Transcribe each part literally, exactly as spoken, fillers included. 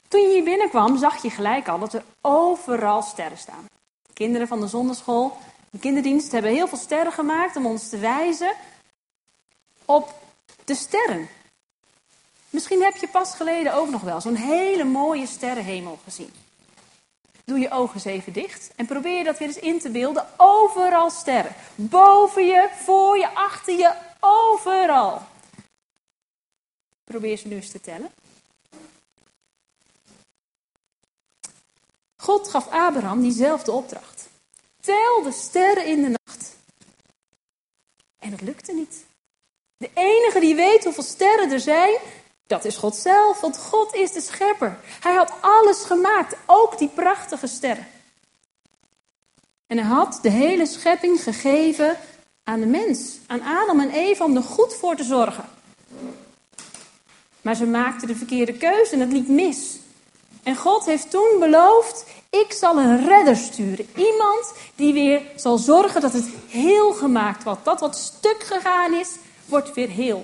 Toen je hier binnenkwam, zag je gelijk al dat er overal sterren staan. De kinderen van de zondagschool, de kinderdienst hebben heel veel sterren gemaakt om ons te wijzen op de sterren. Misschien heb je pas geleden ook nog wel zo'n hele mooie sterrenhemel gezien. Doe je ogen eens even dicht en probeer je dat weer eens in te beelden. Overal sterren. Boven je, voor je, achter je, overal. Probeer ze nu eens te tellen. God gaf Abraham diezelfde opdracht. Tel de sterren in de nacht. En dat lukte niet. De enige die weet hoeveel sterren er zijn, dat is God zelf, want God is de schepper. Hij had alles gemaakt, ook die prachtige sterren. En hij had de hele schepping gegeven aan de mens, aan Adam en Eva, om er goed voor te zorgen. Maar ze maakten de verkeerde keuze en het liep mis. En God heeft toen beloofd, ik zal een redder sturen. Iemand die weer zal zorgen dat het heel gemaakt wordt. Dat wat stuk gegaan is, wordt weer heel.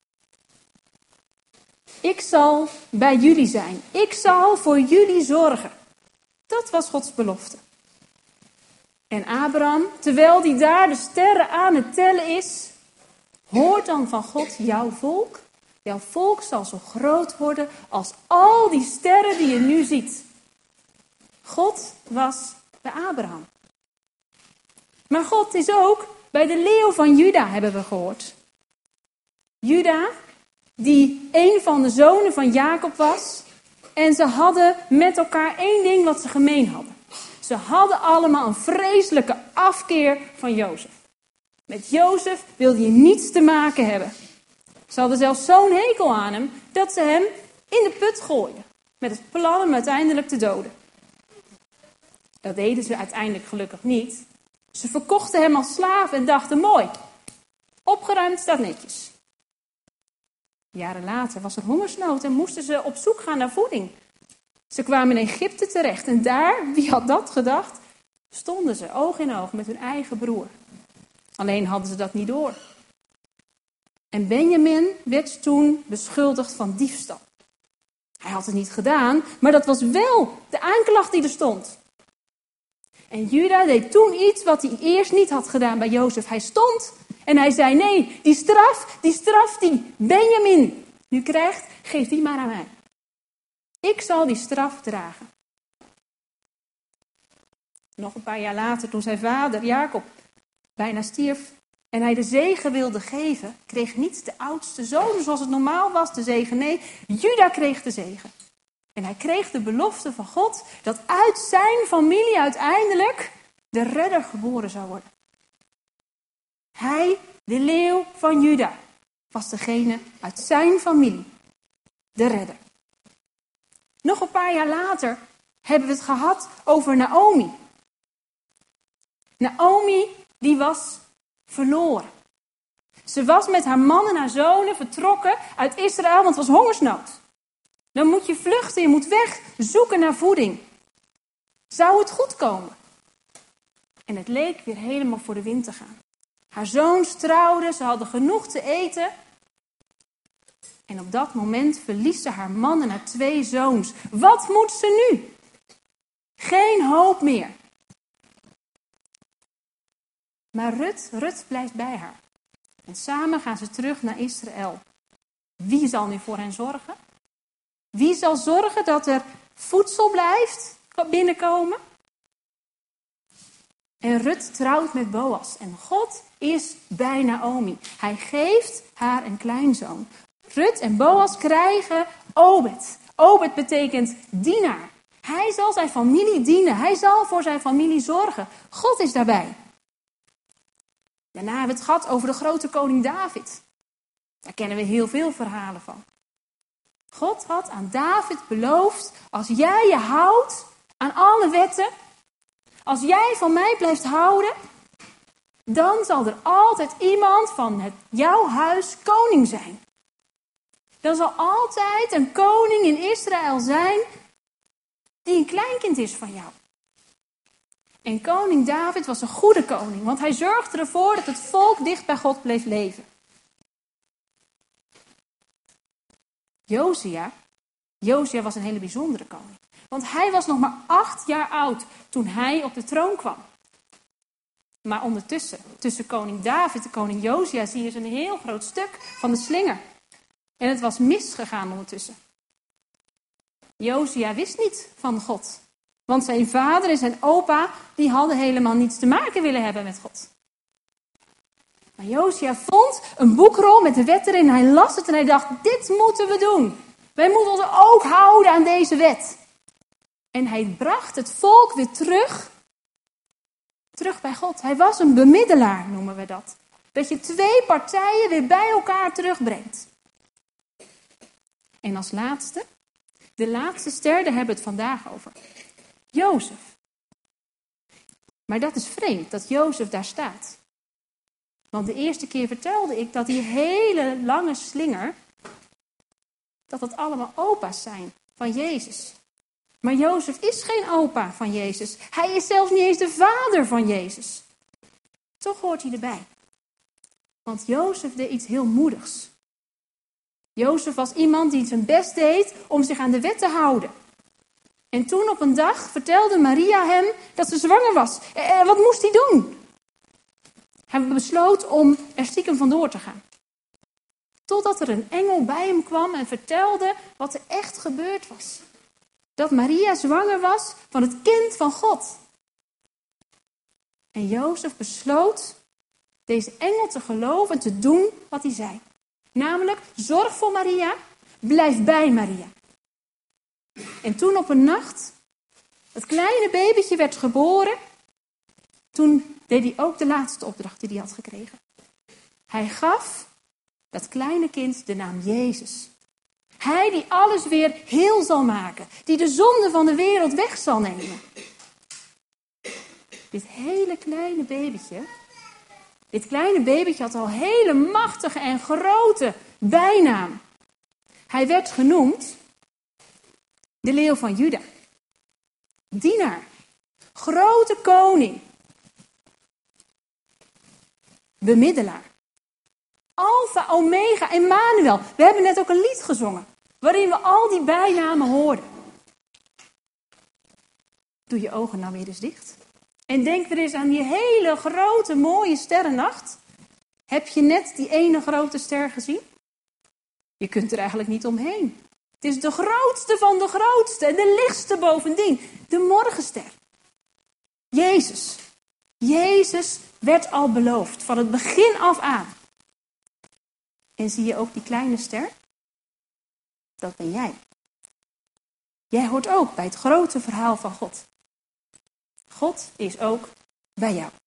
Ik zal bij jullie zijn. Ik zal voor jullie zorgen. Dat was Gods belofte. En Abraham, terwijl hij daar de sterren aan het tellen is, hoort dan van God, jouw volk, jouw volk zal zo groot worden als al die sterren die je nu ziet. God was bij Abraham. Maar God is ook bij de leeuw van Juda, hebben we gehoord. Juda, die een van de zonen van Jacob was. En ze hadden met elkaar één ding wat ze gemeen hadden. Ze hadden allemaal een vreselijke afkeer van Jozef. Met Jozef wilde je niets te maken hebben. Ze hadden zelfs zo'n hekel aan hem, dat ze hem in de put gooiden. Met het plan hem uiteindelijk te doden. Dat deden ze uiteindelijk gelukkig niet. Ze verkochten hem als slaaf en dachten, mooi, opgeruimd staat netjes. Jaren later was er hongersnood en moesten ze op zoek gaan naar voeding. Ze kwamen in Egypte terecht en daar, wie had dat gedacht, stonden ze oog in oog met hun eigen broer. Alleen hadden ze dat niet door. En Benjamin werd toen beschuldigd van diefstal. Hij had het niet gedaan, maar dat was wel de aanklacht die er stond. En Juda deed toen iets wat hij eerst niet had gedaan bij Jozef. Hij stond en hij zei, nee, die straf, die straf die Benjamin nu krijgt, geef die maar aan mij. Ik zal die straf dragen. Nog een paar jaar later, toen zijn vader Jacob bijna stierf en hij de zegen wilde geven, kreeg niet de oudste zoon zoals het normaal was de zegen. Nee, Juda kreeg de zegen. En hij kreeg de belofte van God dat uit zijn familie uiteindelijk de redder geboren zou worden. Hij, de leeuw van Juda, was degene uit zijn familie, de redder. Nog een paar jaar later hebben we het gehad over Naomi. Naomi, die was verloren. Ze was met haar man en haar zonen vertrokken uit Israël, want het was hongersnood. Dan moet je vluchten, je moet weg, zoeken naar voeding. Zou het goed komen? En het leek weer helemaal voor de wind te gaan. Haar zoons trouwden, ze hadden genoeg te eten. En op dat moment verliest ze haar man en haar twee zoons. Wat moet ze nu? Geen hoop meer. Maar Rut, Rut blijft bij haar. En samen gaan ze terug naar Israël. Wie zal nu voor hen zorgen? Wie zal zorgen dat er voedsel blijft binnenkomen? En Rut trouwt met Boas. En God is bij Naomi. Hij geeft haar een kleinzoon. Rut en Boas krijgen Obed. Obed betekent dienaar. Hij zal zijn familie dienen. Hij zal voor zijn familie zorgen. God is daarbij. Daarna hebben we het gehad over de grote koning David. Daar kennen we heel veel verhalen van. God had aan David beloofd, als jij je houdt aan alle wetten, als jij van mij blijft houden, dan zal er altijd iemand van het, jouw huis koning zijn. Er zal altijd een koning in Israël zijn die een kleinkind is van jou. En koning David was een goede koning, want hij zorgde ervoor dat het volk dicht bij God bleef leven. Josia, Josia was een hele bijzondere koning. Want hij was nog maar acht jaar oud toen hij op de troon kwam. Maar ondertussen, tussen koning David en koning Josia, zie je een heel groot stuk van de slinger. En het was misgegaan ondertussen. Josia wist niet van God. Want zijn vader en zijn opa, die hadden helemaal niets te maken willen hebben met God. Maar Josia vond een boekrol met de wet erin. Hij las het en hij dacht, dit moeten we doen. Wij moeten ons ook houden aan deze wet. En hij bracht het volk weer terug. Terug bij God. Hij was een bemiddelaar, noemen we dat. Dat je twee partijen weer bij elkaar terugbrengt. En als laatste, de laatste ster, daar hebben we het vandaag over. Jozef. Maar dat is vreemd, dat Jozef daar staat. Want de eerste keer vertelde ik dat die hele lange slinger, dat dat allemaal opa's zijn van Jezus. Maar Jozef is geen opa van Jezus. Hij is zelfs niet eens de vader van Jezus. Toch hoort hij erbij. Want Jozef deed iets heel moedigs. Jozef was iemand die zijn best deed om zich aan de wet te houden. En toen op een dag vertelde Maria hem dat ze zwanger was. En wat moest hij doen? Hij besloot om er stiekem vandoor te gaan. Totdat er een engel bij hem kwam en vertelde wat er echt gebeurd was. Dat Maria zwanger was van het kind van God. En Jozef besloot deze engel te geloven en te doen wat hij zei. Namelijk, zorg voor Maria, blijf bij Maria. En toen op een nacht, het kleine babytje werd geboren, toen deed hij ook de laatste opdracht die hij had gekregen. Hij gaf dat kleine kind de naam Jezus. Hij die alles weer heel zal maken, die de zonde van de wereld weg zal nemen. Dit hele kleine babytje, dit kleine babytje had al hele machtige en grote bijnaam. Hij werd genoemd de leeuw van Juda, dienaar, grote koning, bemiddelaar, Alpha, Omega, Emmanuel. We hebben net ook een lied gezongen, waarin we al die bijnamen hoorden. Doe je ogen nou weer eens dicht. En denk weer eens aan die hele grote, mooie sterrennacht. Heb je net die ene grote ster gezien? Je kunt er eigenlijk niet omheen. Het is de grootste van de grootste en de lichtste bovendien. De morgenster. Jezus. Jezus werd al beloofd, van het begin af aan. En zie je ook die kleine ster? Dat ben jij. Jij hoort ook bij het grote verhaal van God. God is ook bij jou.